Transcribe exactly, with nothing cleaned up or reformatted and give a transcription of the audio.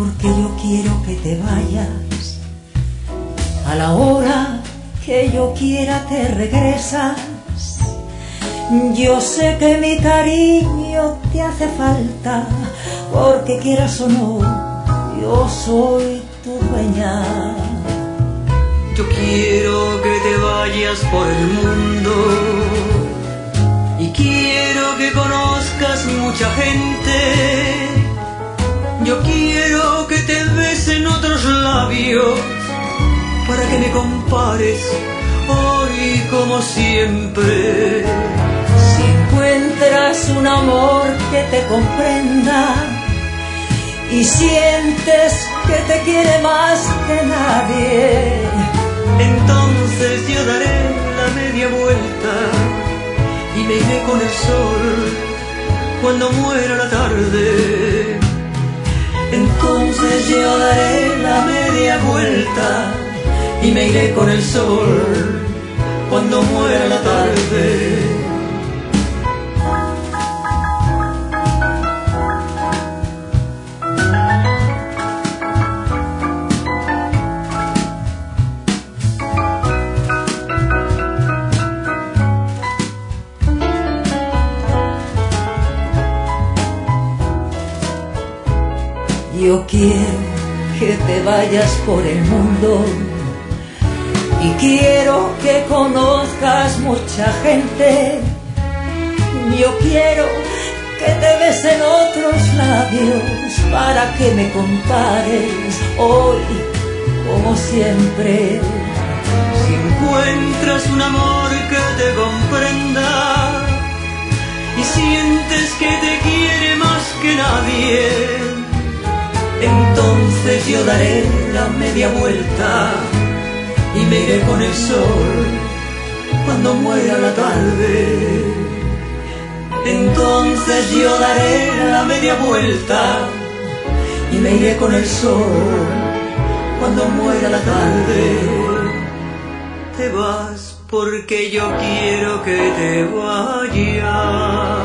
porque yo quiero que te vayas. A la hora que yo quiera te regresas. Yo sé que mi cariño te hace falta, porque quieras o no, yo soy tu dueña. Yo quiero que te vayas por el mundo y quiero que conozcas mucha gente. Yo quiero que te besen otros labios para que me compares hoy como siempre. Si encuentras un amor que te comprenda y sientes que te quiere más que nadie, entonces yo daré la media vuelta y me iré con el sol cuando muera la tarde. Entonces yo daré la media vuelta y me iré con el sol cuando muera la tarde. Yo quiero que te vayas por el mundo y quiero que conozcas mucha gente. Yo quiero que te besen otros labios para que me compares hoy como siempre. Si encuentras un amor que te comprenda y sientes que te quiere más que nadie, entonces yo daré la media vuelta y me iré con el sol cuando muera la tarde. Entonces yo daré la media vuelta y me iré con el sol cuando muera la tarde. Te vas porque yo quiero que te vayas.